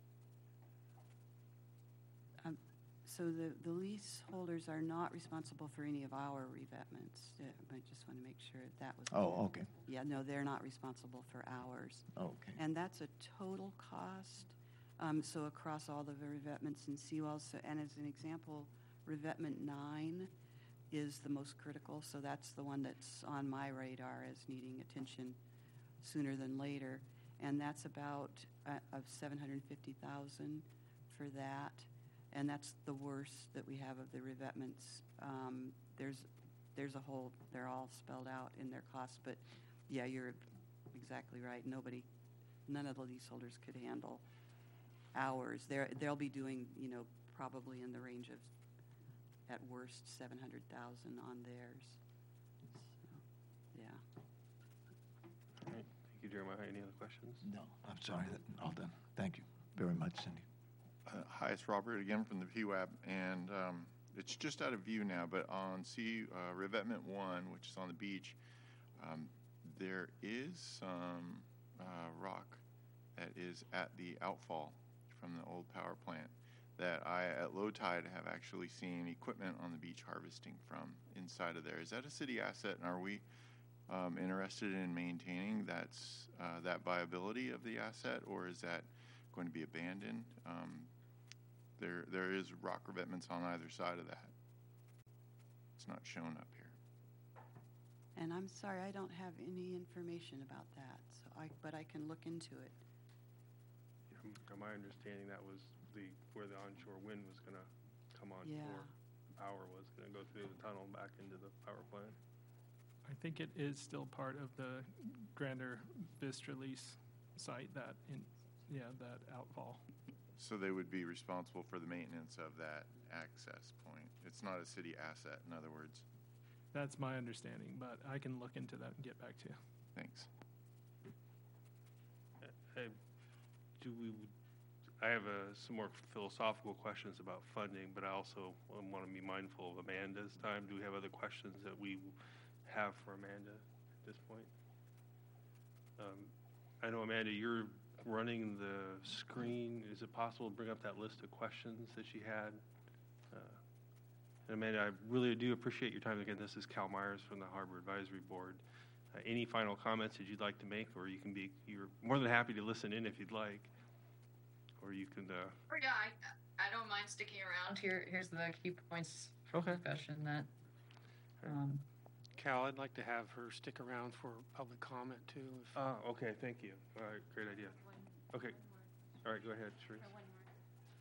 Speaker 8: Um, So the, the leaseholders are not responsible for any of our revetments. Uh, I just want to make sure that was.
Speaker 4: Oh,
Speaker 8: clear.
Speaker 4: okay.
Speaker 8: Yeah, no, they're not responsible for ours.
Speaker 4: Okay.
Speaker 8: And that's a total cost. Um, so across all the revetments and seawalls, so, and as an example, revetment nine is the most critical. So that's the one that's on my radar as needing attention sooner than later. And that's about uh, of seven hundred fifty thousand for that. And that's the worst that we have of the revetments. Um, there's, there's a whole, they're all spelled out in their costs, but yeah, you're exactly right. Nobody, none of the leaseholders could handle ours. They're, they'll be doing, you know, probably in the range of, at worst, seven hundred thousand on theirs. So, yeah.
Speaker 6: All right. Thank you, Jeremiah. Any other questions?
Speaker 4: No, I'm sorry, that, all done. Thank you very much, Cindy.
Speaker 10: Uh, Hi, it's Robert again from the P W A B, and um, it's just out of view now, but on Sea uh, Revetment one, which is on the beach, um, there is some uh, rock that is at the outfall from the old power plant that I, at low tide, have actually seen equipment on the beach harvesting from inside of there. Is that a city asset, and are we um, interested in maintaining that's, uh, that viability of the asset, or is that going to be abandoned? Um, There, there is rock revetments on either side of that. It's not shown up here.
Speaker 8: And I'm sorry, I don't have any information about that, so I, but I can look into it.
Speaker 6: From from my understanding, that was the, where the onshore wind was going to come on
Speaker 8: Yeah.
Speaker 6: shore. The power was going to go through the tunnel and back into the power plant.
Speaker 13: I think it is still part of the grander Vistra lease site, that in, yeah, that outfall.
Speaker 10: So they would be responsible for the maintenance of that access point. It's not a city asset, in other words.
Speaker 13: That's my understanding, but I can look into that and get back to you.
Speaker 10: Thanks.
Speaker 6: Uh, Do we, I have uh, some more philosophical questions about funding, but I also want to be mindful of Amanda's time. Do we have other questions that we have for Amanda at this point? Um, I know, Amanda, you're running the screen. Is it possible to bring up that list of questions that she had? Uh, and Amanda, I really do appreciate your time. Again, this is Cal Myers from the Harbor Advisory Board. Uh, any final comments that you'd like to make, or you can be, you're more than happy to listen in if you'd like, or you can. Uh,
Speaker 9: Or yeah, I, I don't mind sticking around. Here, here's the key points for
Speaker 6: Okay.
Speaker 9: discussion that. Um,
Speaker 1: Cal, I'd like to have her stick around for public comment too. if-
Speaker 6: Ah, okay, thank you. All right, great idea. Okay, all right, go ahead, Sharice.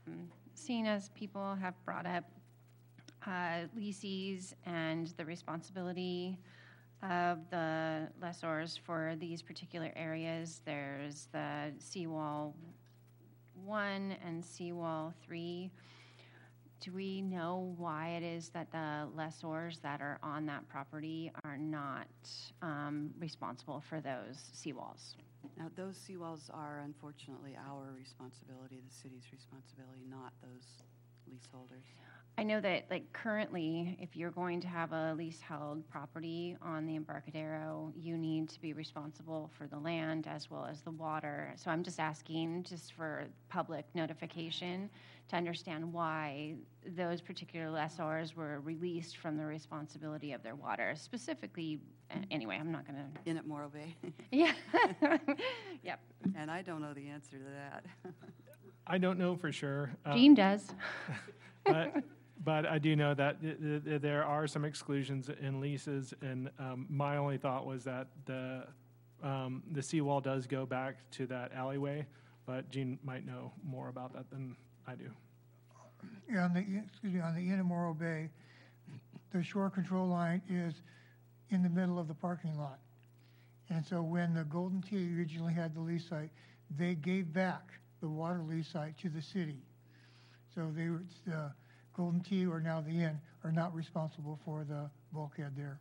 Speaker 5: seeing as people have brought up uh, leases and the responsibility of the lessors for these particular areas, there's the seawall one and seawall three. Do we know why it is that the lessors that are on that property are not um, responsible for those seawalls?
Speaker 8: Now, those seawalls are unfortunately our responsibility, the city's responsibility, not those leaseholders.
Speaker 5: I know that, like, currently, if you're going to have a leasehold property on the Embarcadero, you need to be responsible for the land as well as the water. So I'm just asking, just for public notification, to understand why those particular lessors were released from the responsibility of their water. Specifically, uh, anyway, I'm not going to...
Speaker 8: In at Morro Bay.
Speaker 5: Yeah. Yep.
Speaker 8: And I don't know the answer to that.
Speaker 13: I don't know for sure. Uh,
Speaker 5: Gene does.
Speaker 13: but, but I do know that th- th- th- there are some exclusions in leases, and um, my only thought was that the um, the seawall does go back to that alleyway, but Gene might know more about that than I do.
Speaker 7: Yeah, on the, excuse me, on the end of Morro Bay, the shore control line is in the middle of the parking lot. And so when the Golden Tee originally had the lease site, they gave back the water lease site to the city. So they were, the Golden Tee, or now the Inn, are not responsible for the bulkhead there.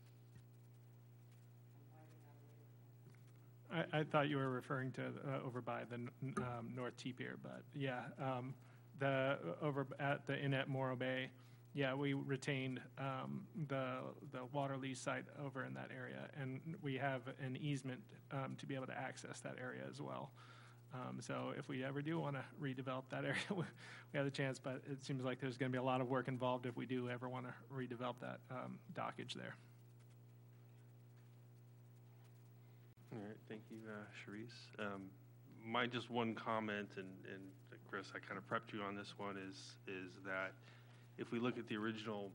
Speaker 13: I, I thought you were referring to uh, over by the um, North T Pier, but yeah, um, the over at the Inn at Morro Bay, yeah, we retained um, the the water lease site over in that area, and we have an easement um, to be able to access that area as well. Um, so if we ever do want to redevelop that area, we have the chance, but it seems like there's going to be a lot of work involved if we do ever want to redevelop that um, dockage there.
Speaker 6: All right, thank you, uh, Charisse. Um, my just one comment, and, and Chris, I kind of prepped you on this one, is is that if we look at the original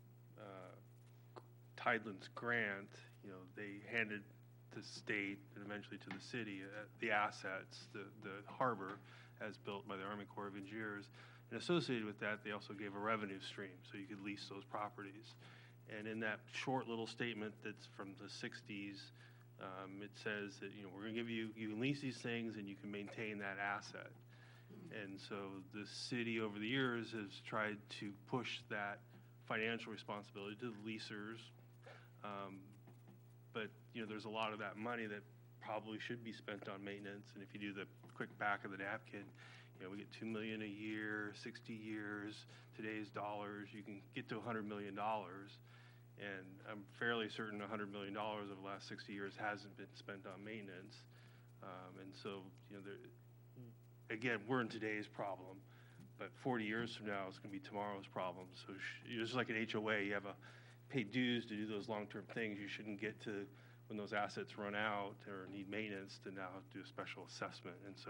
Speaker 6: uh, Tidelands grant, you know, they handed the state and eventually to the city uh, the assets, the, the harbor as built by the Army Corps of Engineers. And associated with that, they also gave a revenue stream, so you could lease those properties. And in that short little statement that's from the sixties, Um, it says that, you know, we're going to give you, you can lease these things and you can maintain that asset. And so the city over the years has tried to push that financial responsibility to the leasers. Um, but, you know, there's a lot of that money that probably should be spent on maintenance. And if you do the quick back of the napkin, you know, we get two million dollars a year, sixty years, today's dollars, you can get to one hundred million dollars. And I'm fairly certain one hundred million dollars over the last sixty years hasn't been spent on maintenance. Um, and so, you know, there, again, we're in today's problem, but forty years from now, it's going to be tomorrow's problem. So sh- just like an H O A, you have a pay dues to do those long-term things. You shouldn't get to when those assets run out or need maintenance to now do a special assessment. And so,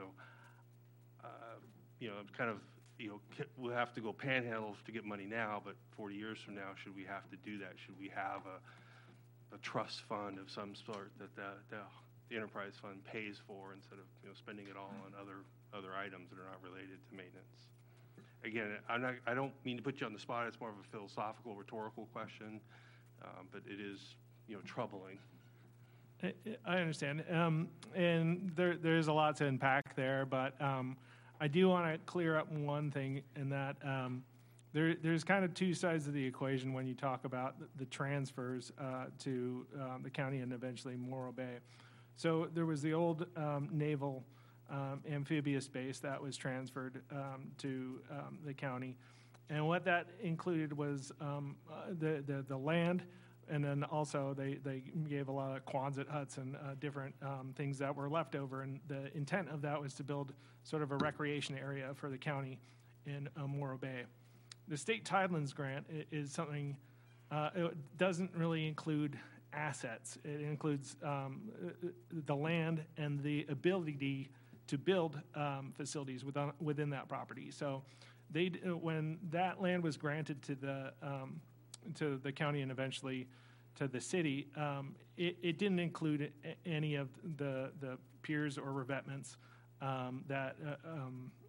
Speaker 6: uh, you know, I'm kind of, you know, we'll have to go panhandle to get money now, but forty years from now, should we have to do that? Should we have a, a trust fund of some sort that the, the, the enterprise fund pays for instead of, you know, spending it all on other other items that are not related to maintenance? Again, I'm not, I don't mean to put you on the spot. It's more of a philosophical, rhetorical question, um, but it is, you know, troubling.
Speaker 13: I, I understand, um, and there there's a lot to unpack there, but. Um, I do want to clear up one thing in that um, there, there's kind of two sides of the equation when you talk about the, the transfers uh, to um, the county and eventually Morro Bay. So there was the old um, naval um, amphibious base that was transferred um, to um, the county. And what that included was um, uh, the, the, the land, and then also they, they gave a lot of Quonset huts and uh, different um, things that were left over. And the intent of that was to build sort of a recreation area for the county in uh, Morro Bay. The state Tidelands grant is something, uh, it doesn't really include assets. It includes um, the land and the ability to build um, facilities within, within that property. So they, when that land was granted to the um, to the county and eventually to the city, um, it, it didn't include any of the, the piers or revetments um, that uh, um,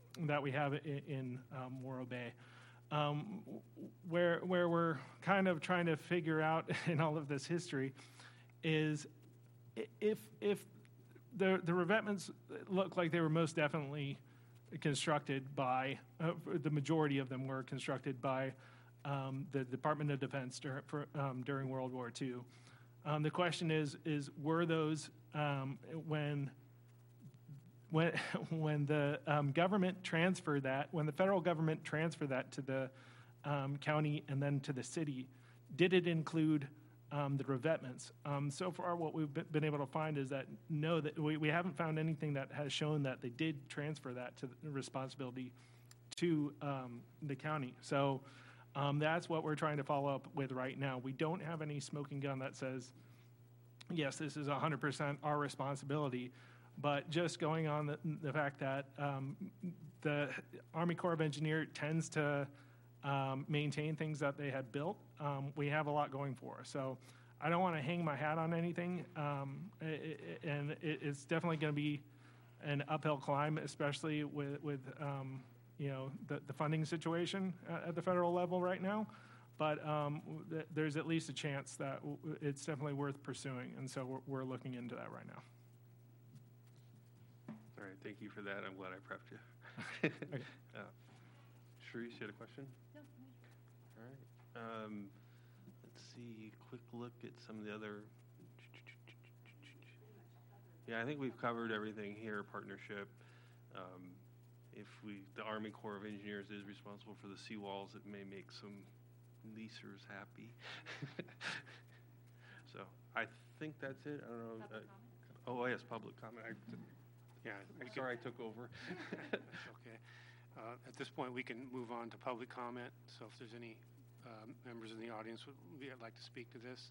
Speaker 13: that we have in, in um, Morro Bay. Um, where where we're kind of trying to figure out in all of this history is if if the the revetments look like they were most definitely constructed by uh, the majority of them were constructed by um, the Department of Defense dur- for, um, during World War Two. Um, the question is is were those um, when when when the um, government transferred that, when the federal government transferred that to the um, county and then to the city, did it include um, the revetments? Um, so far, what we've been able to find is that no, that we, we haven't found anything that has shown that they did transfer that to the responsibility to um, the county. So um, that's what we're trying to follow up with right now. We don't have any smoking gun that says, yes, this is one hundred percent our responsibility. But just going on the, the fact that um, the Army Corps of Engineers tends to um, maintain things that they had built, um, we have a lot going for us. So I don't want to hang my hat on anything, um, it, it, and it, it's definitely going to be an uphill climb, especially with, with um, you know, the, the funding situation at, at the federal level right now. But um, th- there's at least a chance that w- it's definitely worth pursuing, and so we're, we're looking into that right now.
Speaker 6: All right, thank you for that. I'm glad I prepped you.
Speaker 13: Okay.
Speaker 6: uh, Sharice, you had a question?
Speaker 5: No.
Speaker 6: All right. Um, let's see, quick look at some of the other. Yeah, I think we've covered everything here, partnership. Um, if we, the Army Corps of Engineers is responsible for the seawalls, it may make some leasers happy. So I think that's it. I don't know. Uh, oh, yes, public comment. I,
Speaker 1: Yeah, I
Speaker 6: I'm
Speaker 1: could-
Speaker 6: sorry I took over.
Speaker 1: Okay. Uh, At this point, we can move on to public comment. So if there's any um, members in the audience who would like to speak to this.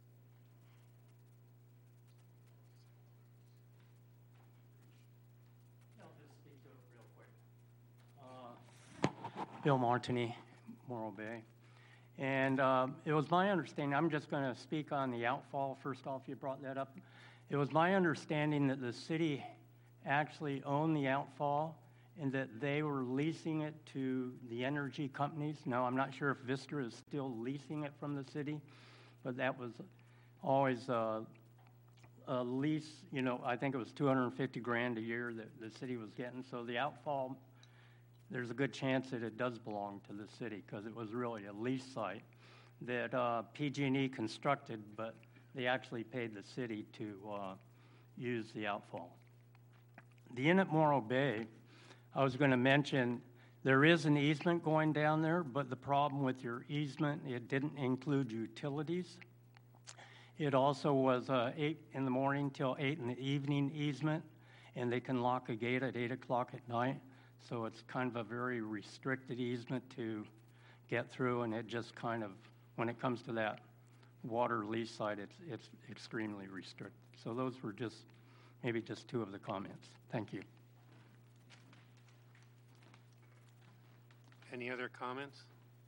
Speaker 14: I'll just speak to it real quick. Uh, Bill Martini, Morro Bay. And uh, it was my understanding, I'm just going to speak on the outfall first off, you brought that up. It was my understanding that the city actually owned the outfall and that they were leasing it to the energy companies. Now, I'm not sure if Vistra is still leasing it from the city, but that was always a, a lease, you know, I think it was two hundred fifty grand a year that the city was getting. So the outfall, there's a good chance that it does belong to the city because it was really a lease site that uh, P G and E constructed, but they actually paid the city to uh, use the outfall. The Inn at Morro Bay, I was going to mention, there is an easement going down there, but the problem with your easement, it didn't include utilities. It also was uh, eight in the morning till eight in the evening easement, and they can lock a gate at eight o'clock at night. So it's kind of a very restricted easement to get through, and it just kind of, when it comes to that water lease side, it's, it's extremely restricted. So those were just, maybe just two of the comments. Thank you.
Speaker 1: Any other comments?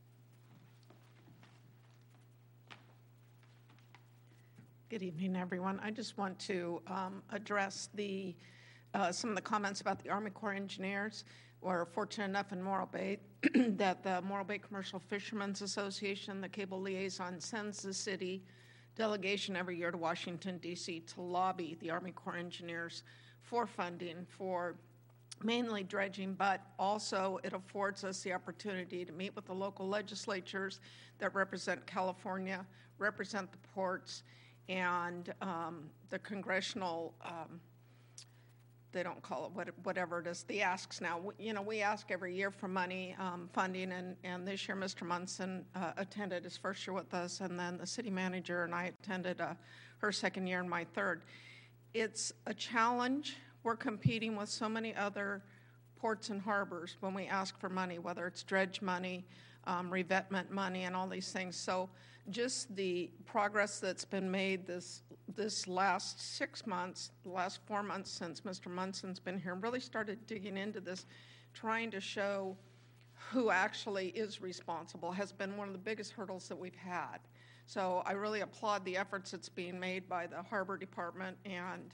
Speaker 3: Good evening, everyone. I just want to um, address the uh, some of the comments about the Army Corps engineers. We're fortunate enough in Morro Bay that the Morro Bay Commercial Fishermen's Association, the cable liaison, sends the city delegation every year to Washington, D C to lobby the Army Corps engineers for funding for mainly dredging, but also it affords us the opportunity to meet with the local legislatures that represent California, represent the ports, and um, the congressional, um, they don't call it what, whatever it is, the asks now. We, you know, we ask every year for money, um, funding, and, and this year Mister Munson uh, attended his first year with us, and then the city manager and I attended uh, her second year and my third. It's a challenge. We're competing with so many other ports and harbors when we ask for money, whether it's dredge money, um, revetment money, and all these things. So just the progress that's been made this this last six months, the last four months since Mister Munson's been here, really started digging into this, trying to show who actually is responsible, has been one of the biggest hurdles that we've had. So I really applaud the efforts that's being made by the Harbor Department and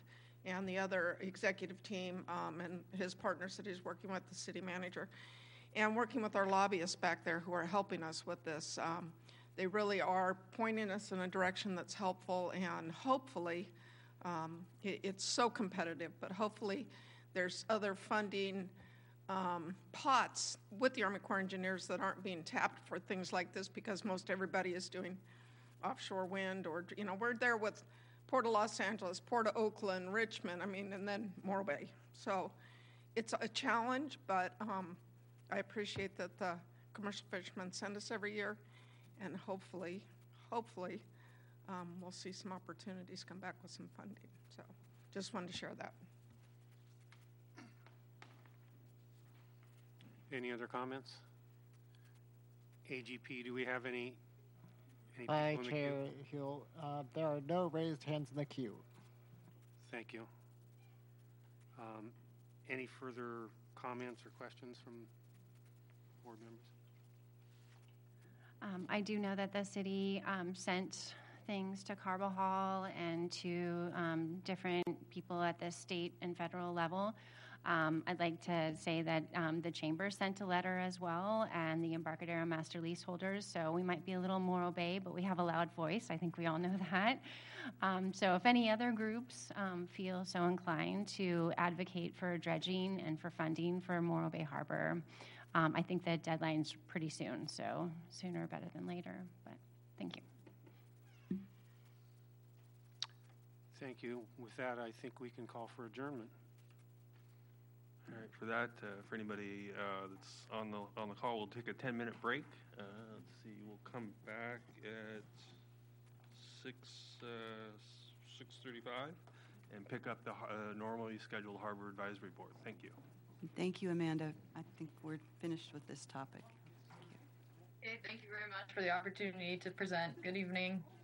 Speaker 3: and the other executive team um, and his partners that he's working with, the city manager, and working with our lobbyists back there who are helping us with this. Um, they really are pointing us in a direction that's helpful, and hopefully, um, it, it's so competitive, but hopefully there's other funding um, pots with the Army Corps of Engineers that aren't being tapped for things like this, because most everybody is doing offshore wind, or, you know, we're there with Port of Los Angeles, Port of Oakland, Richmond, I mean, and then Morro Bay. So it's a challenge, but um, I appreciate that the commercial fishermen send us every year, and hopefully, hopefully, um, we'll see some opportunities come back with some funding. So just wanted to share that.
Speaker 1: Any other comments? A G P, do we have any? any
Speaker 15: Hi,
Speaker 1: people in the
Speaker 15: Chair
Speaker 1: queue?
Speaker 15: Hill. Uh, there are no raised hands in the queue.
Speaker 1: Thank you. Um, any further comments or questions from board members?
Speaker 5: Um, I do know that the city um, sent things to Carbajal and to um, different people at the state and federal level. Um, I'd like to say that um, the chamber sent a letter as well, and the Embarcadero master leaseholders. So we might be a little Morro Bay, but we have a loud voice. I think we all know that. Um, so if any other groups um, feel so inclined to advocate for dredging and for funding for Morro Bay Harbor, um, I think the deadline's pretty soon. So sooner better than later. But thank you.
Speaker 1: Thank you. With that, I think we can call for adjournment.
Speaker 6: All right, for that, uh, for anybody uh, that's on the on the call, we'll take a ten minute break. Uh, let's see, we'll come back at six uh, six thirty-five and pick up the uh, normally scheduled Harbor Advisory Board. Thank you.
Speaker 8: Thank you, Amanda. I think we're finished with this topic.
Speaker 9: Okay, thank you very much for the opportunity to present. Good evening.